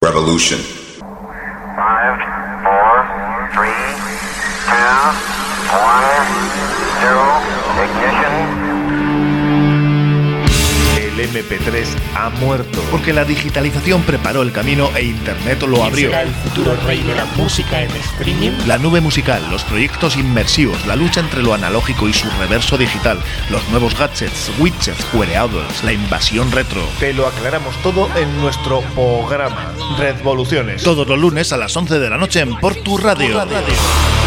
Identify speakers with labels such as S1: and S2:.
S1: revolution.
S2: 5, 4, 3, 2, 1, 0, ignition.
S3: El MP3 ha muerto, porque la digitalización preparó el camino e Internet lo abrió.
S4: ¿Será el futuro rey de la música en streaming?
S3: La nube musical, los proyectos inmersivos, la lucha entre lo analógico y su reverso digital, los nuevos gadgets, widgets, wearables, la invasión retro.
S5: Te lo aclaramos todo en nuestro programa Redvoluciones.
S3: Todos los lunes a las 11 de la noche en Por Tu Radio.